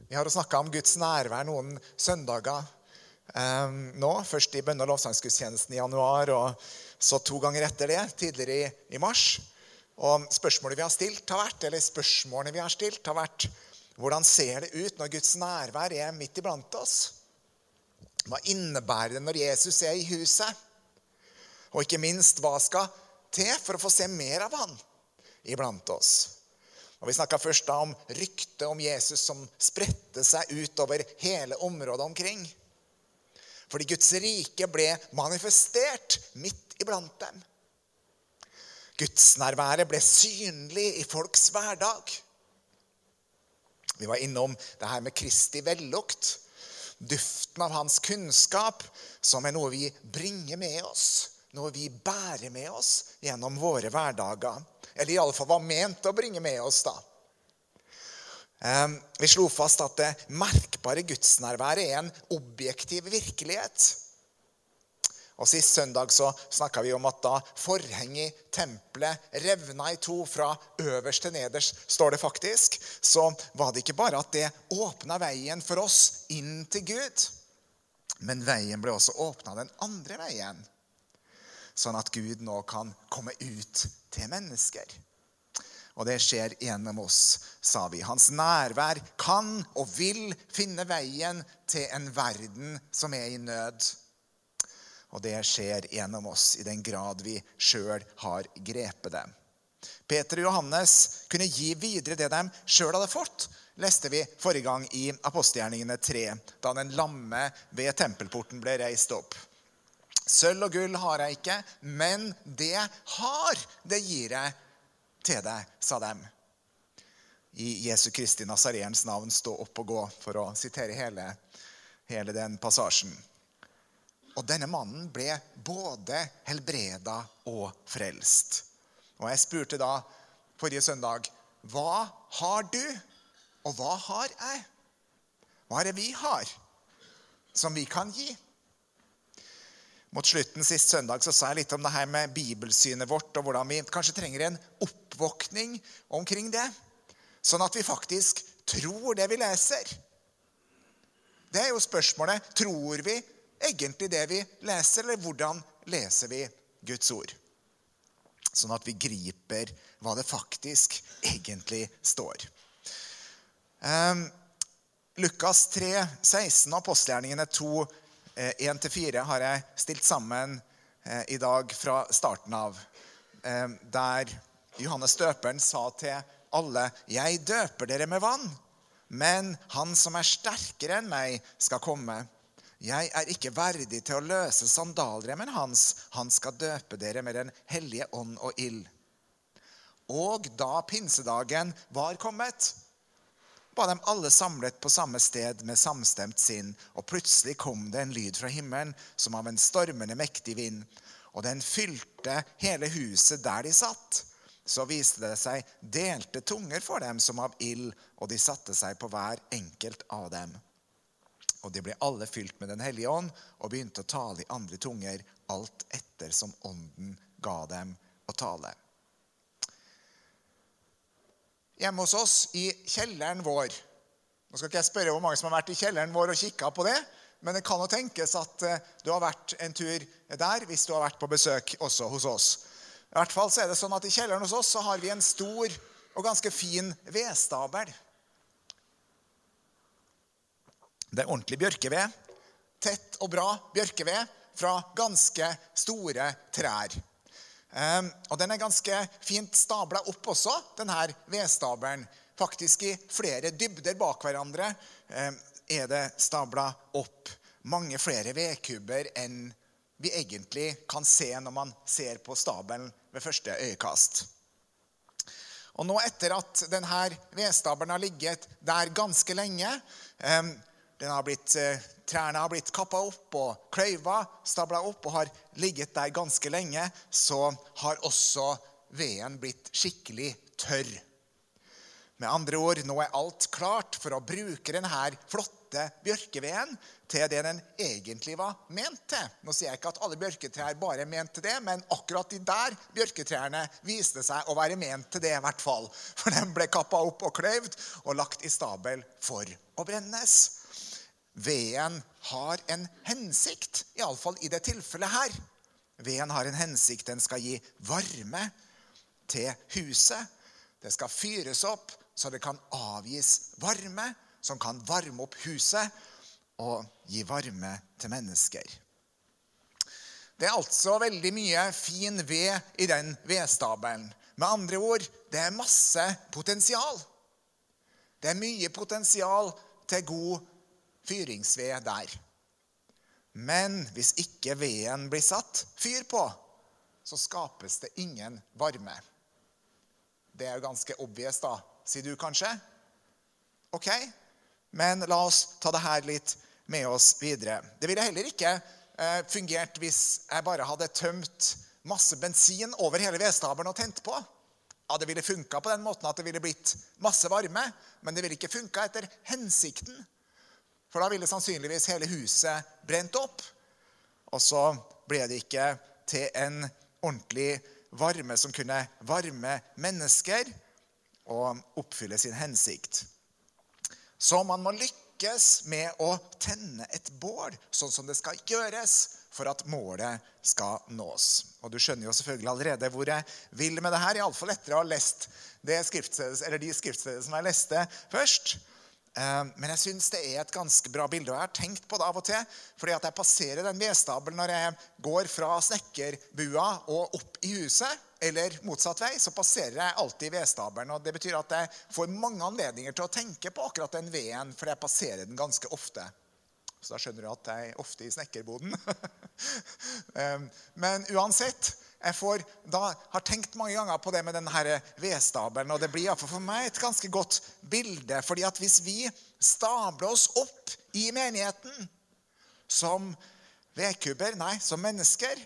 Vi har snakket om Guds nærvær noen søndager nå, først i bønne- og lovsangsgudstjenesten i januar, og så 2 ganger etter det, tidligere i mars. Og spørsmålene vi har stilt har vært, hvordan ser det ut når Guds nærvær er midt iblant oss? Hva innebærer det når Jesus er i huset? Og ikke minst, hva skal til for å få se mer av han iblant oss? Og vi snakket først da om ryktet om Jesus som spredte seg ut over hele området omkring. Fordi Guds rike ble manifestert midt iblant dem. Guds nærværet ble synlig i folks hverdag. Vi var innom det her med Kristi vellukt, duften av hans kunnskap, som er noe vi bringer med oss, noe vi bærer med oss gjennom våre hverdager. Eller i alle fall var ment å bringe med oss da. Vi slo fast at det merkbare gudsnærværet er en objektiv virkelighet. Og sist søndag så snakket vi om at da forhenget i tempelet revna i 2 fra øverst til nederst, står det faktisk, så var det ikke bare at det åpnet veien for oss inn til Gud, men veien ble også åpnet den andre veien, sånn at Gud nå kan komme ut til mennesker. Og det skjer gjennom oss, sa vi. Hans nærvær kan og vil finne veien til en verden som er i nød. Og det skjer gjennom oss i den grad vi selv har grepet det. Peter og Johannes kunne gi videre det de selv hadde fått, leste vi forrige gang i Apostelgjerningene 3, da den lamme ved tempelporten ble reist opp. Sølv og gull har jeg ikke, men det jeg har, det gir jeg til deg, sa dem. I Jesu Kristi Nazareens navn, stå opp og gå, for å sitere hele den passasjen. Og denne mannen ble både helbreda og frelst. Og jeg spurte da forrige søndag, hva har du, og hva har jeg? Hva er det vi har, som vi kan gi? Mot slutten sist søndag så sa jeg litt om det her med bibelsynet vårt, og hvordan vi kanskje trenger en oppvåkning omkring det, sånn at vi faktisk tror det vi leser. Det er jo spørsmålet, tror vi egentlig det vi leser, eller hvordan leser vi Guds ord? Sånn at vi griper hva det faktisk egentlig står. Lukas 3, 16 og Apostelgjerningene 2, 1-4 har jeg stilt sammen i dag fra starten av, der Johannes døperen sa til alle, jeg døper dere med vann, men han som er sterkere enn meg skal komme. Jeg er ikke verdig til å løse sandalremmen hans, han skal døpe dere med den hellige ånd og ild. Og da pinsedagen var kommet, var de alle samlet på samme sted med samstemt sinn, og plutselig kom det en lyd fra himmelen som av en stormende mektig vind, og den fylte hele huset der de satt. Så viste det seg delte tunger for dem som av ild, og de satte seg på hver enkelt av dem. Og de ble alle fylt med den hellige ånd, og begynte å tale i andre tunger, alt etter som ånden ga dem å tale. Hjemme hos oss i kjelleren vår. Nå skal ikke jeg spørre hvor mange som har vært i kjelleren vår og kikket på det, men det kan jo tenkes at du har vært en tur der hvis du har vært på besøk også hos oss. I hvert fall så er det sånn at i kjelleren hos oss så har vi en stor og ganske fin vedstabel. Det er ordentlig bjørkeved, tett og bra bjørkeved fra ganske store trær. Og den er ganske fint stablet opp også, denne vedstabelen. Faktisk i flere dybder bak hverandre er det stablet opp mange flere vedkubber enn vi egentlig kan se når man ser på stabelen ved første øyekast. Og nå etter at denne vedstabelen har ligget der ganske lenge, trærne har blitt kappet opp og kløyva, stablet opp og har ligget der ganske lenge, så har også veden blitt skikkelig tørr. Med andre ord, nå alt klart for å bruke denne flotte bjørkeveden til det den egentlig var ment til. Nå sier jeg ikke at alle bjørketrær bare er ment til det, men akkurat de der bjørketrærne viste seg å være ment til det i hvert fall. For de ble kappet opp og kløyvd og lagt i stabel for å brennes. Veden har en hensikt, i alle fall i det tilfellet her. Veden har en hensikt, den skal gi varme til huset. Det skal fyres opp, så det kan avgis varme, som kan varme opp huset og gi varme til mennesker. Det altså veldig mye fin ved i den vedstabelen. Med andre ord, det masse potensial. Det mye potensial til god fyringsved der. Men hvis ikke veden blir satt fyr på, så skapes det ingen varme. Det jo ganske obvious da, sier du kanskje? Ok, men la oss ta det her litt med oss videre. Det ville heller ikke fungert hvis jeg bare hadde tømt masse bensin over hele vedstabelen og tent på. Ja, det ville funket på den måten at det ville blitt masse varme, men det ville ikke funket etter hensikten. For da ville sannsynligvis hele huset brent opp, og så ble det ikke til en ordentlig varme som kunne varme mennesker og oppfylle sin hensikt. Så man må lykkes med å tenne et bål, sånn som det skal gjøres, for at målet skal nås. Og du skjønner jo selvfølgelig allerede hvor jeg vil med det her, i alle fall etter å ha lest de skriftsteder som jeg leste først. Men jeg synes det et ganske bra bilde, og jeg har tenkt på det av og til, fordi at jeg passerer den vedstabelen når jeg går fra snekkerbua og opp i huset, eller motsatt vei, så passerer jeg alltid vedstabelen, og det betyr at jeg får mange anledninger til å tenke på akkurat den veden, for jeg passerer den ganske ofte. Så da skjønner du at jeg ofte i snekkerboden. Men uansett, jeg har tenkt mange ganger på det med denne vedstabelen, og det blir i hvert fall for meg et ganske godt bilde, fordi at hvis vi stabler oss opp i menigheten som vedkubber, som mennesker,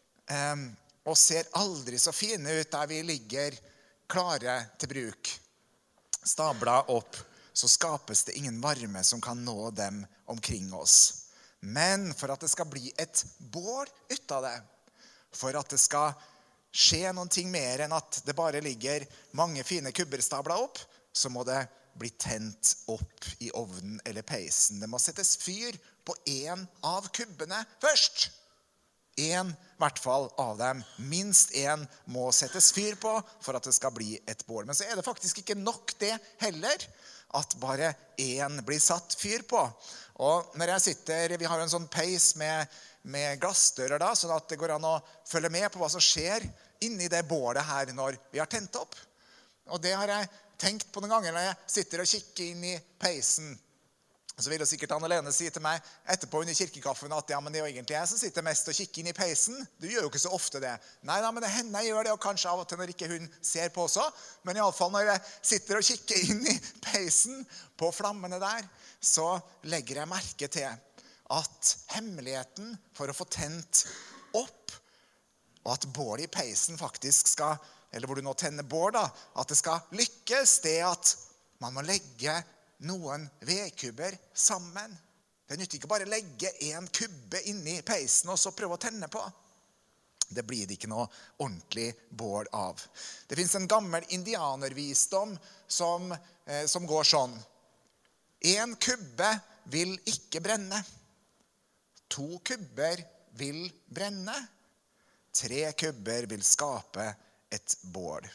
og ser aldri så fine ut der vi ligger klare til bruk, stablet opp, så skapes det ingen varme som kan nå dem omkring oss. Men for at det skal bli et bål ut av det, for at det skal skje noen ting mer enn at det bare ligger mange fine kubberstabler opp, så må det bli tent opp i ovnen eller peisen. Det må settes fyr på en av kubbene først. En, i hvert fall av dem, minst en må settes fyr på for at det skal bli et bål. Men så det faktisk ikke nok det heller, at bare en blir satt fyr på. Og når jeg sitter, vi har en sånn peis med glassdører da, sånn at det går an å følge med på hva som skjer inni det bålet her når vi har tent opp. Og det har jeg tenkt på noen ganger når jeg sitter og kikker inn i peisen. Så vil jo sikkert Anne-Lene si til meg etterpå under kirkekaffen at ja, men det jo egentlig jeg som sitter mest og kikker inn i peisen. Du gjør jo ikke så ofte det. Nei, men det hender jeg gjør det, og kanskje av og til når ikke hun ser på også. Men i alle fall når jeg sitter og kikker inn i peisen på flammene der, så legger jeg merke til at hemmeligheten for å få tent opp, og at bålet i peisen faktisk skal, eller hvor du nå tenner bål da, at det skal lykkes, det at man må legge noen vedkubber sammen. Det nytter ikke bare å legge en kubbe inni peisen og så prøve å tenne på. Det blir det ikke noe ordentlig bål av. Det finnes en gammel indianervisdom som går sånn. En kubbe vil ikke brenne. 2 kubber vil brenne. 3 kubber vil skape et bål.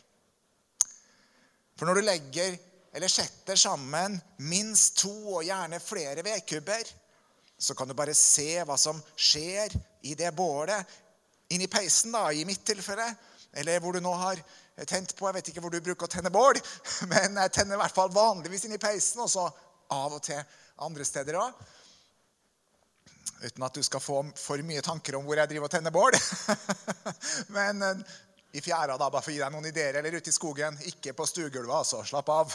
For når du legger eller setter sammen minst 2 og gjerne flere vedkubber, så kan du bare se hva som skjer i det bålet, inn i peisen da, i mitt tilfelle, eller hvor du nå har tent på, jeg vet ikke hvor du bruker å tenne bål, men jeg tenner i hvert fall vanligvis inn i peisen, og så av og til andre steder også. Uten at du skal få for mye tanker om hvor jeg driver og tenner bål. Men i fjæra da, bare for å gi deg noen ideer, eller ute i skogen, ikke på stuegulvet, altså, slapp av.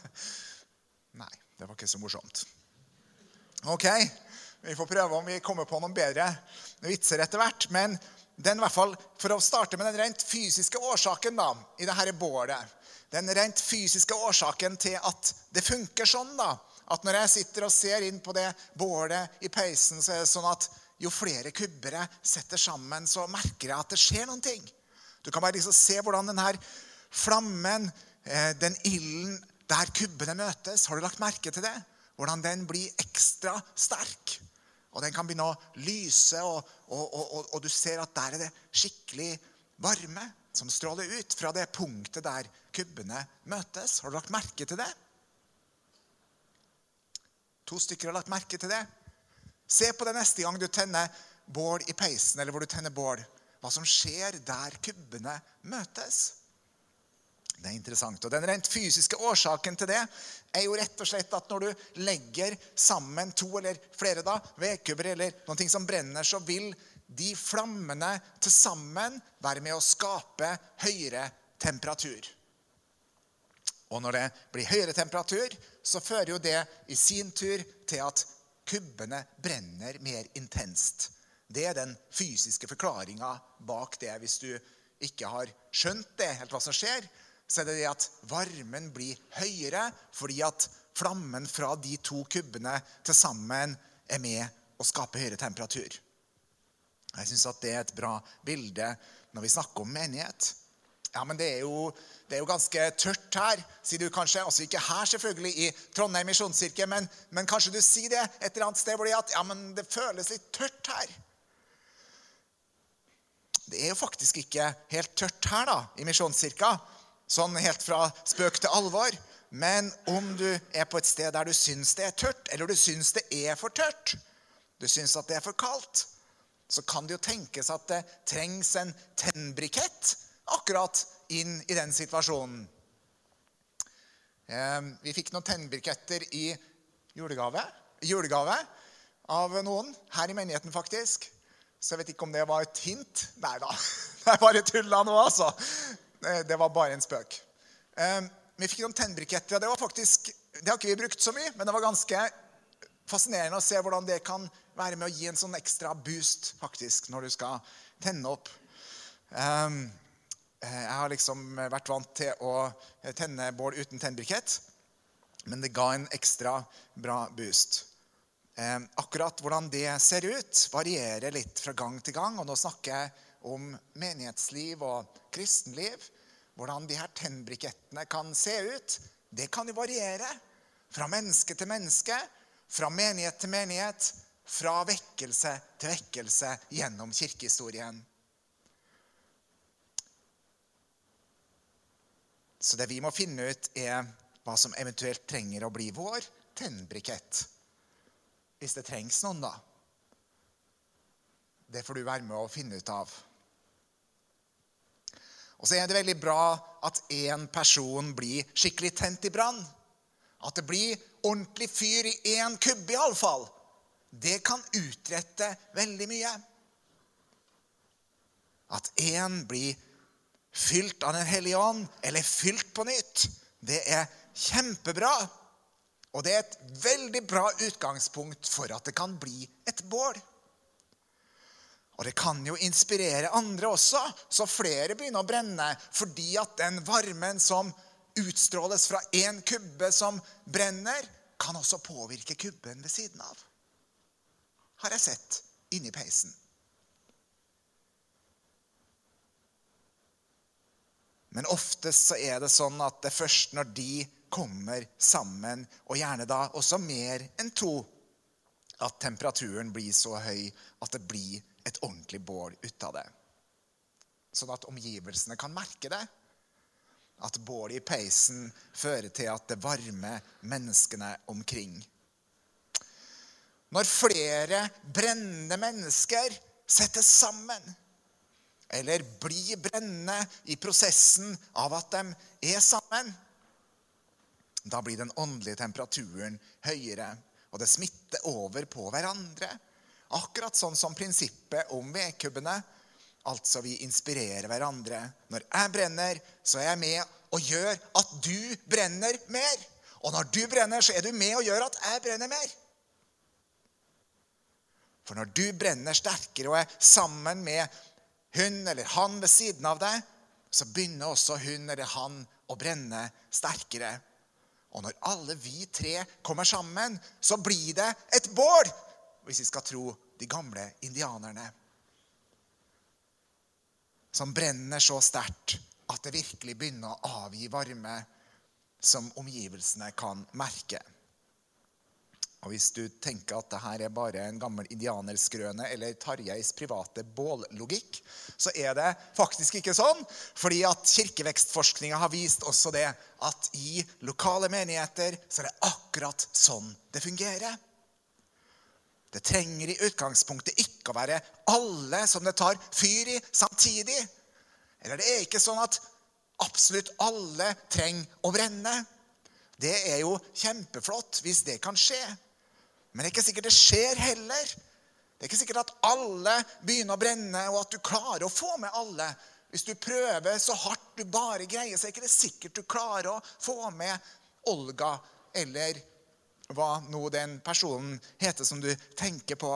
Nei, det var ikke så morsomt. Ok, vi får prøve om vi kommer på noen bedre vitser etter hvert, men den i hvert fall, for å starte med den rent fysiske årsaken da, i dette bålet, den rent fysiske årsaken til at det funker sånn da. At når jeg sitter og ser inn på det bålet i peisen, så er det sånn at jo flere kubber jeg setter sammen, så merker jeg at det skjer noen ting. Du kan bare liksom se hvordan den her flammen, den ilden der kubbene møtes, har du lagt merke til det? Hvordan den blir ekstra sterk. Og den kan begynne å lyse, og du ser at der er det skikkelig varme som stråler ut fra det punktet der kubbene møtes. Har du lagt merke til det? 2 stykker har lagt merke til det. Se på det neste gang du tenner bål i peisen, eller hvor du tenner bål. Hva som skjer der kubbene møtes. Det er interessant. Og den rent fysiske årsaken til det er jo rett og slett at når du legger sammen 2 eller flere vedkubber eller noen ting som brenner, så vil de flammene til sammen være med å skape høyere temperatur. Og når det blir høyere temperatur, så fører jo det i sin tur til at kubbene brenner mer intenst. Det er den fysiske forklaringen bak det. Hvis du ikke har skjønt det, helt hva som skjer, så er det det at varmen blir høyere, fordi at flammen fra de 2 kubbene til sammen er med å skape høyere temperatur. Jeg synes at det er et bra bilde når vi snakker om menighet. Ja, men det er jo ganske tørt her, sier du kanskje. Altså ikke her selvfølgelig i Trondheim Misjonskirke, men kanskje du sier det et eller annet sted hvor det er at, ja, men det føles litt tørt her. Det er jo faktisk ikke helt tørt her da, i Misjonskirka. Sånn helt fra spøk til alvor. Men om du er på et sted der du syns det er tørt, eller du syns det er for tørt, du syns at det er for kaldt, så kan det jo tenkes at det trengs en tennbrikett akkurat inn i den situasjonen. Vi fikk noen tennbriketter i julegave av noen, her i menigheten faktisk. Så jeg vet ikke om det var et hint. Neida, det er bare tullet nå altså. Det var bare en spøk. Vi fikk noen tennbriketter, og det har ikke vi brukt så mye, men det var ganske fascinerende å se hvordan det kan være med å gi en sånn ekstra boost faktisk, når du skal tenne opp. Jeg har liksom vært vant til å tenne bål uten tennbrikett, men det ga en ekstra bra boost. Akkurat hvordan det ser ut varierer litt fra gang til gang, og nå snakker jeg om menighetsliv og kristenliv. Hvordan de her tennbrikettene kan se ut, det kan jo variere fra menneske til menneske, fra menighet til menighet, fra vekkelse til vekkelse gjennom kirkehistorien. Så det vi må finne ut er hva som eventuelt trenger å bli vår tennbrikett. Hvis det trengs noen da. Det får du være med å finne ut av. Og så er det veldig bra at en person blir skikkelig tent i brann. At det blir ordentlig fyr i en kubbe i alle fall. Det kan utrette veldig mye. At en blir fylt av den hellige ånd, eller fylt på nytt, det er kjempebra. Og det er et veldig bra utgangspunkt for at det kan bli et bål. Og det kan jo inspirere andre også, så flere begynner å brenne, fordi at den varmen som utstråles fra en kubbe som brenner, kan også påvirke kubben ved siden av. Har jeg sett inni peisen. Men oftest så er det sånn at det er først når de kommer sammen, og gjerne da også mer enn 2, at temperaturen blir så høy at det blir et ordentlig bål ut av det. Sånn at omgivelsene kan merke det. At bålet i peisen fører til at det varmer menneskene omkring. Når flere brennende mennesker settes sammen, eller blir brennende i prosessen av at de er sammen, da blir den åndelige temperaturen høyere, og det smitter over på hverandre. Akkurat sånn som prinsippet om vedkubbene, altså vi inspirerer hverandre. Når jeg brenner, så er jeg med og gjør at du brenner mer. Og når du brenner, så er du med og gjør at jeg brenner mer. For når du brenner sterkere og er sammen med hun eller han ved siden av deg, så begynner også hun eller han å brenne sterkere. Og når alle vi tre kommer sammen, så blir det et bål, hvis vi skal tro de gamle indianerne. Som brenner så sterkt at det virkelig begynner å avgi varme som omgivelsene kan merke. Og hvis du tenker at dette bare en gammel indianerskrøne eller Tarjeis private bållogikk, så det faktisk ikke sånn, fordi at kirkevekstforskningen har vist også det, at i lokale menigheter så det akkurat sånn det fungerer. Det trenger i utgangspunktet ikke å være alle som det tar fyr i samtidig. Eller det ikke sånn at absolutt alle trenger å brenne. Det jo kjempeflott hvis det kan skje. Men det ikke sikkert det skjer heller. Det ikke sikkert at alle begynner å brenne, og at du klarer å få med alle. Hvis du prøver så hardt du bare greier, så ikke det sikkert du klarer å få med Olga, eller hva nå den personen heter som du tenker på.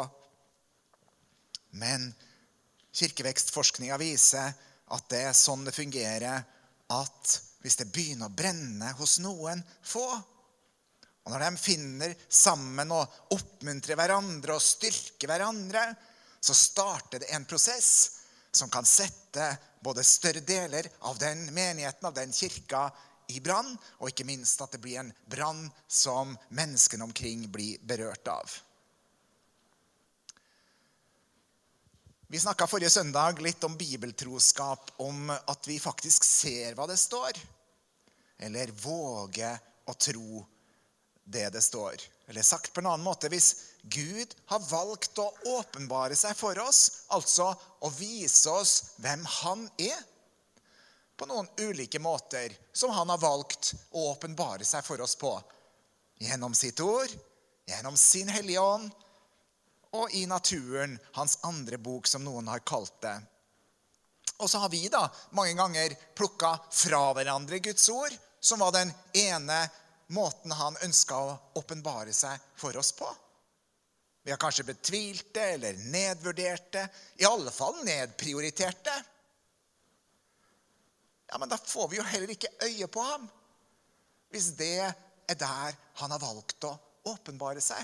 Men kirkevekstforskningen viser at det sånn det fungerer, at hvis det begynner å brenne hos noen få, og når de finner sammen og oppmuntrer hverandre og styrker hverandre, så starter det en prosess som kan sette både større deler av den menigheten, av den kirka, i brann, og ikke minst at det blir en brann som menneskene omkring blir berørt av. Vi snakket forrige søndag litt om bibeltroskap, om at vi faktisk ser hva det står, eller våger å tro det står. Eller sagt på en annen måte, hvis Gud har valgt å åpenbare seg for oss, altså å vise oss hvem han på noen ulike måter som han har valgt å åpenbare seg for oss på, gjennom sitt ord, gjennom sin hellige ånd, og i naturen, hans andre bok som noen har kalt det. Og så har vi da mange ganger plukket fra hverandre Guds ord, som var den ene måten han ønsket å åpenbare seg for oss på. Vi har kanskje betvilt det, eller nedvurdert det, i alle fall nedprioritert det. Ja, men da får vi jo heller ikke øye på ham, hvis det der han har valgt å åpenbare seg.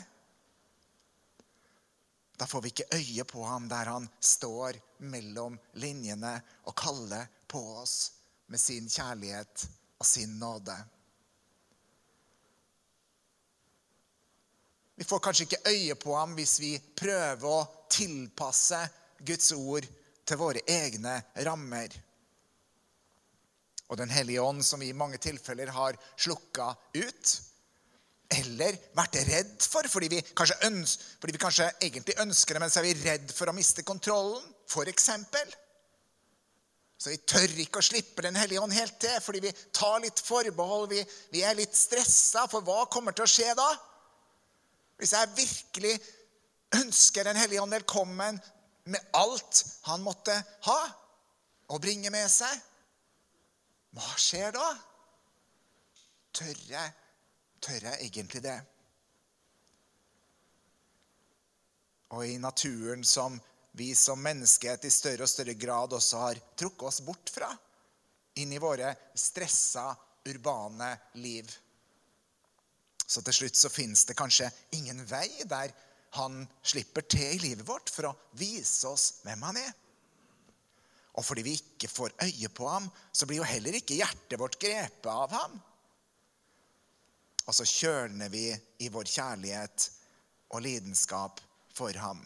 Da får vi ikke øye på ham der han står mellom linjene og kaller på oss med sin kjærlighet og sin nåde. Vi får kanskje ikke øye på ham hvis vi prøver å tilpasse Guds ord til våre egne rammer. Og den hellige ånd som vi i mange tilfeller har slukket ut, eller vært redd for, fordi vi kanskje egentlig ønsker det, men så vi redd for å miste kontrollen, for eksempel. Så vi tør ikke å slippe den hellige ånd helt til, fordi vi tar litt forbehold, vi litt stresset, for hva kommer til å skje da? Hvis jeg virkelig ønsker den hellige ånd velkommen med alt han måtte ha og bringe med seg, hva skjer da? Tør jeg egentlig det? Og i naturen som vi som menneskehet i større og større grad også har trukket oss bort fra, inn i våre stresset, urbane liv. Så til slutt så finnes det kanskje ingen vei der han slipper til i livet vårt for å vise oss hvem han Og fordi vi ikke får øye på ham, så blir jo heller ikke hjertet vårt grepet av ham. Og så kjølner vi i vår kjærlighet og lidenskap for ham.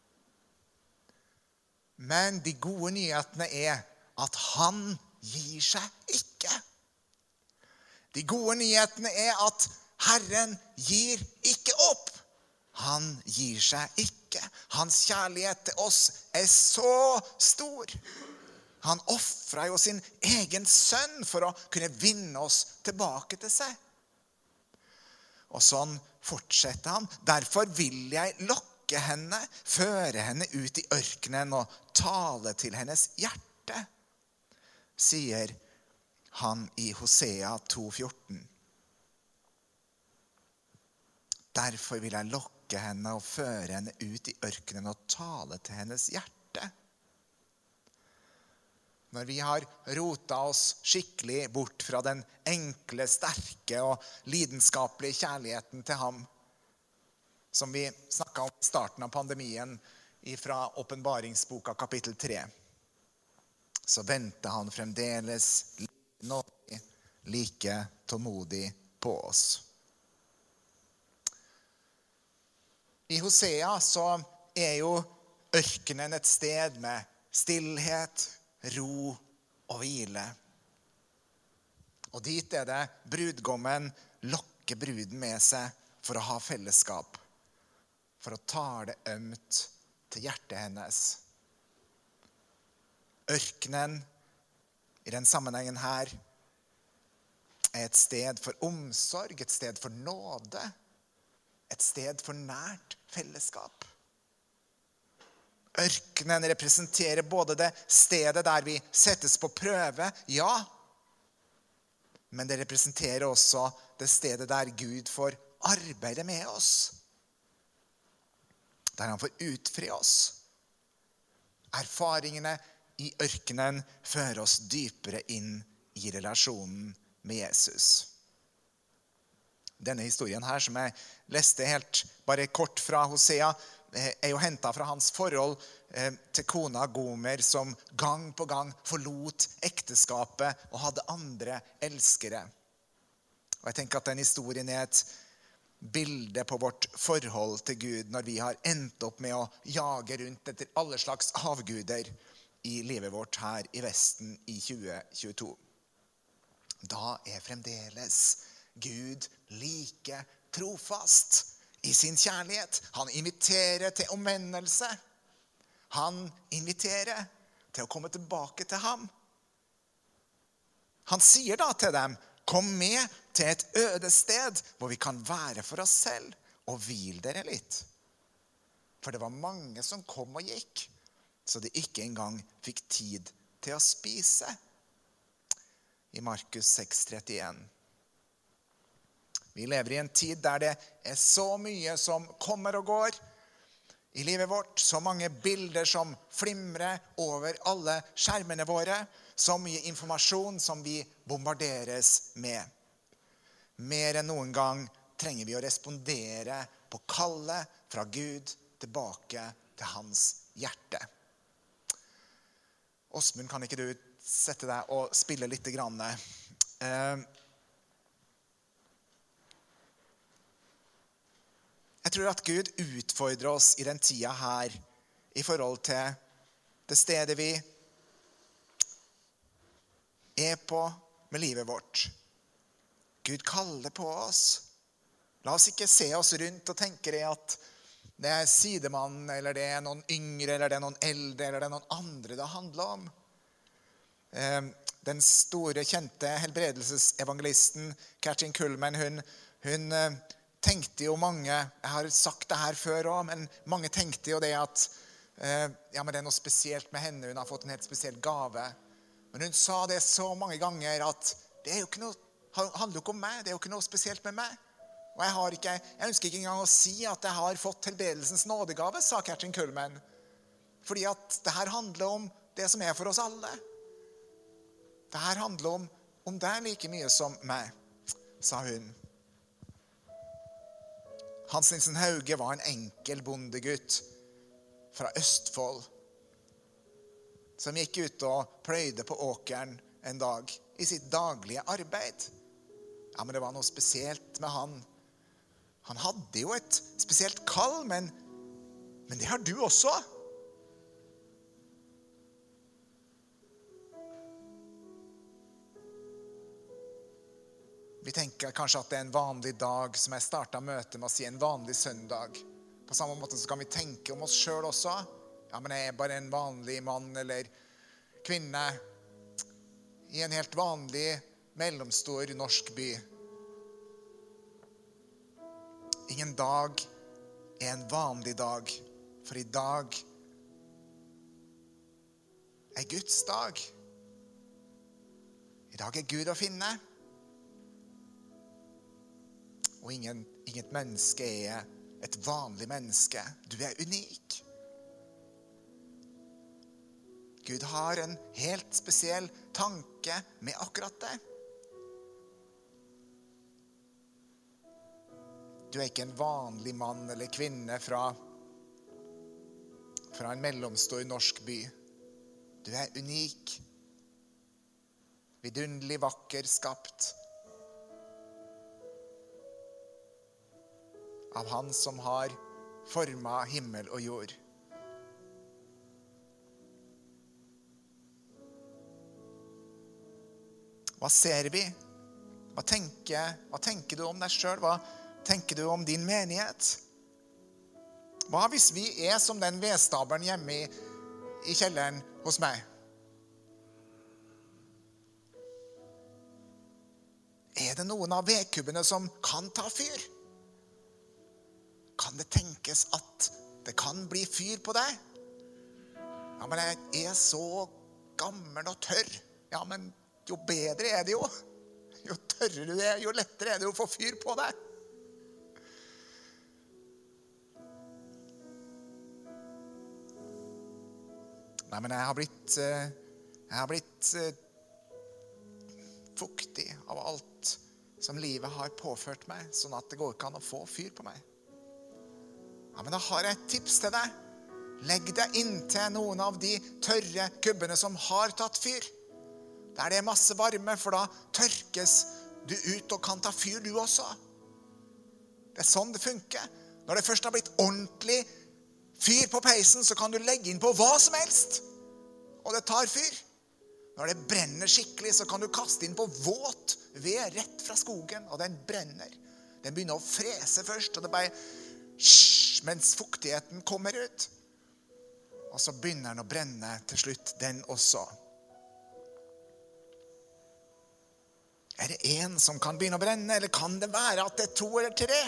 Men de gode nyhetene at han gir seg ikke. De gode nyhetene at Herren gir ikke opp. Han gir seg ikke. Hans kjærlighet til oss så stor. Han offret jo sin egen sønn for å kunne vinne oss tilbake til seg. Og sånn fortsetter han. Derfor vil jeg lokke henne, føre henne ut i ørkenen og tale til hennes hjerte, sier han i Hosea 2,14. Derfor vil jeg lokke henne og føre henne ut i ørkenen og tale til hennes hjerte. når vi har rotet oss skikkelig bort fra den enkle, sterke og lidenskapelige kjærligheten til ham, som vi snakket om i starten av pandemien fra Åpenbaringsboka kapittel 3, så venter han fremdeles nådig, like tålmodig på oss. I Hosea så jo ørkenen et sted med stillhet, ro og hvile. Og dit det brudgommen lokker bruden med seg for å ha fellesskap, for å tale ømt til hjertet hennes. Ørkenen i den sammenhengen her et sted for omsorg, et sted for nåde, et sted for nært fellesskap. Ørkenen representerer både det stedet der vi settes på prøve, ja, men det representerer også det stedet der Gud får arbeide med oss, der han får utfri oss. Erfaringene i ørkenen fører oss dypere inn i relasjonen med Jesus. Denne historien her som jeg leste helt bare kort fra Hosea, jo hentet fra hans forhold til kona Gomer, som gang på gang forlot ekteskapet og hadde andre elskere. Og jeg tenker at den historien et bilde på vårt forhold til Gud når vi har endt opp med å jage rundt etter alle slags avguder i livet vårt her i Vesten i 2022. Da fremdeles Gud like trofast i sin kjærlighet. Han inviterer til omvendelse. Han inviterer til å komme tilbake til ham. Han sier da til dem, kom med til et øde sted hvor vi kan være for oss selv og hvil dere litt. For det var mange som kom og gikk, så de ikke engang fikk tid til å spise. I Markus 6:31. Vi lever i en tid der det så mye som kommer og går i livet vårt, så mange bilder som flimrer over alle skjermene våre, så mye informasjon som vi bombarderes med. Mer enn noen gang trenger vi å respondere på kallet fra Gud tilbake til hans hjerte. Åsmund, kan ikke du sette deg og spille litt grann? Jeg tror at Gud utfordrer oss i den tida her i forhold til det stedet vi på med livet vårt. Gud kaller på oss. La oss ikke se oss rundt og tenke det at det sidemann, eller det noen yngre, eller det noen eldre, eller det noen andre det handler om. Den store, kjente helbredelsesevangelisten Katrin Kuhlman, hun tenkte jo mange, jeg har sagt det her før også, men mange tenkte jo det at men det noe spesielt med henne, hun har fått en helt spesiell gave. Men hun sa det så mange ganger at det jo ikke noe, handler jo ikke om meg, det jo ikke noe spesielt med meg. Og jeg ønsker ikke engang å si at jeg har fått helbredelsens nådegave, sa Katrin Kuhlman. Fordi at det her handler om det som for oss alle. Det her handler om deg like mye som meg, sa hun. Hans Nilsen Hauge var en enkel bondegutt fra Østfold, som gikk ut og pløyde på åkeren en dag i sitt daglige arbeid. Ja, men det var noe spesielt med han. Han hadde jo et spesielt kall, men det har du også. Vi tenker kanskje at det en vanlig dag, som jeg startet møtet med å si en vanlig søndag. På samme måte så kan vi tenke om oss selv også. Ja, men jeg bare en vanlig mann eller kvinne i en helt vanlig, mellomstor norsk by. Ingen dag en vanlig dag, for i dag Guds dag. I dag Gud å finne. Og inget menneske et vanlig menneske. Du unik. Gud har en helt spesiell tanke med akkurat det. Du er ikke en vanlig mann eller kvinne fra en mellomstor norsk by. Du er unik, vidunderlig vakker skapt av Han som har formet himmel og jord. Hva ser vi? Hva tenker du om deg selv? Hva tenker du om din menighet? Hva hvis vi er som den vedstabelen hjemme i kjelleren hos meg? Er det noen av vedkubbene som kan ta fyr? Kan det tenkes at det kan bli fyr på deg? Ja, men jeg er så gammel og tørr. Ja, men jo bedre er det jo. Jo tørrere du er, jo lettere er det å få fyr på deg. Nei, men jeg har blitt fuktig av alt som livet har påført meg, sånn at det går ikke an å få fyr på meg. Ja, men da har jeg et tips til deg. Legg deg inntil noen av de tørre kubbene som har tatt fyr. Der det er masse varme, for da tørkes du ut og kan ta fyr du også. Det er sånn det funker. Når det først har blitt ordentlig fyr på peisen, så kan du legge inn på hva som helst, og det tar fyr. Når det brenner skikkelig, så kan du kaste inn på våt ved rett fra skogen, og den brenner. Den begynner å frese først, og det bare mens fuktigheten kommer ut. Og så begynner den å brenne til slutt, den også. Er det en som kan begynne å brenne, eller kan det være at det er 2 eller 3?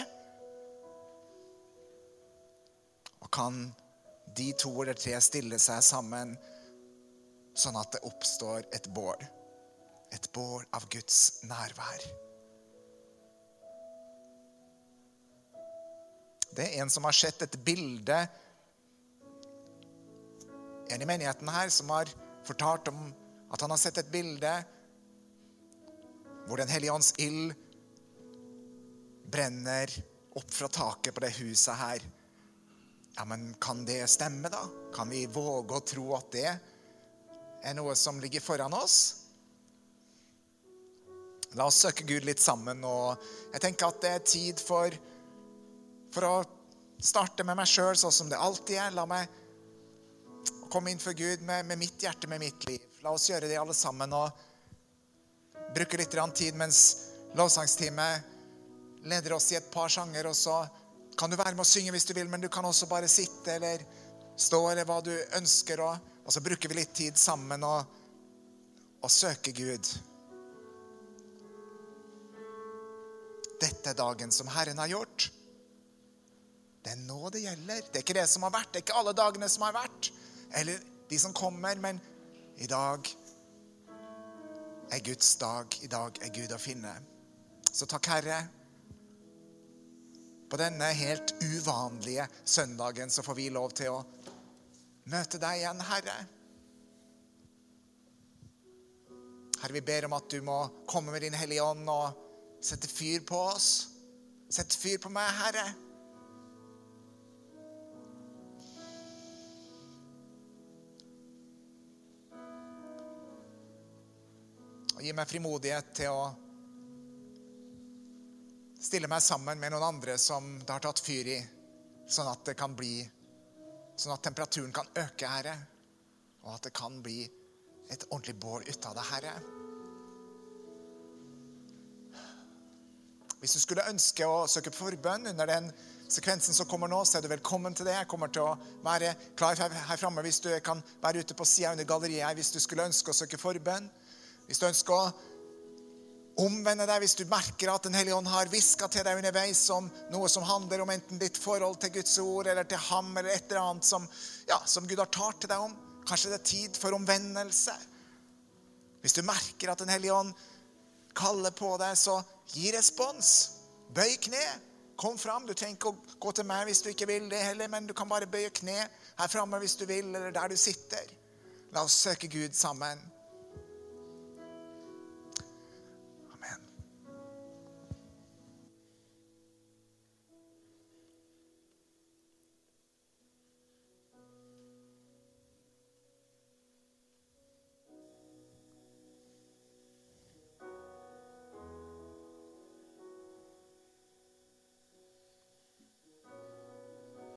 Og kan de 2 eller 3 stille seg sammen, sånn at det oppstår et bål? Et bål av Guds nærvær. Det er en som har sett et bilde, en i menigheten her, som har fortalt om at han har sett et bilde hvor den hellige ånds ild brenner opp fra taket på det huset her. Ja, men kan det stemme da? Kan vi våge å tro at det er noe som ligger foran oss? La oss søke Gud litt sammen, og jeg tenker at det er tid for å starte med meg selv, sånn som det alltid er. La meg komme inn for Gud med mitt hjerte, med mitt liv. La oss gjøre det alle sammen, og bruke litt tid mens lovsangsteamet leder oss i et par sanger, og så kan du være med å synge hvis du vil, men du kan også bare sitte eller stå, eller hva du ønsker, og så bruker vi litt tid sammen og søke Gud. Dette er dagen som Herren har gjort. Det er nå det gjelder. Det er ikke det som har vært. Det er ikke alle dagene som har vært. Eller de som kommer. Men i dag er Guds dag. I dag er Gud å finne. Så takk, Herre. På denne helt uvanlige søndagen så får vi lov til å møte deg igjen, Herre. Herre, vi ber om at du må komme med din hellige ånd og sette fyr på oss. Sett fyr på meg, Herre. Og gi meg frimodighet til å stille meg sammen med noen andre som det har tatt fyr i, sånn at det kan bli, sånn at temperaturen kan øke, Herre, og at det kan bli et ordentlig bål ut av det, Herre. Hvis du skulle ønske å søke forbønn under den sekvensen som kommer nå, så er du velkommen til det. Jeg kommer til å være klar her fremme hvis du kan være ute på siden under galleriet her, hvis du skulle ønske å søke forbønn. Hvis du ønsker å omvende deg, hvis du merker at den hellige ånd har visket til deg underveis om noe som handler om enten ditt forhold til Guds ord, eller til ham, eller et eller annet som Gud har talt til deg om. Kanskje det er tid for omvendelse. Hvis du merker at den hellige ånd kaller på deg, så gi respons. Bøy kne. Kom fram. Du trenger ikke å gå til meg hvis du ikke vil det heller, men du kan bare bøye kne her fremme hvis du vil, eller der du sitter. La oss søke Gud sammen.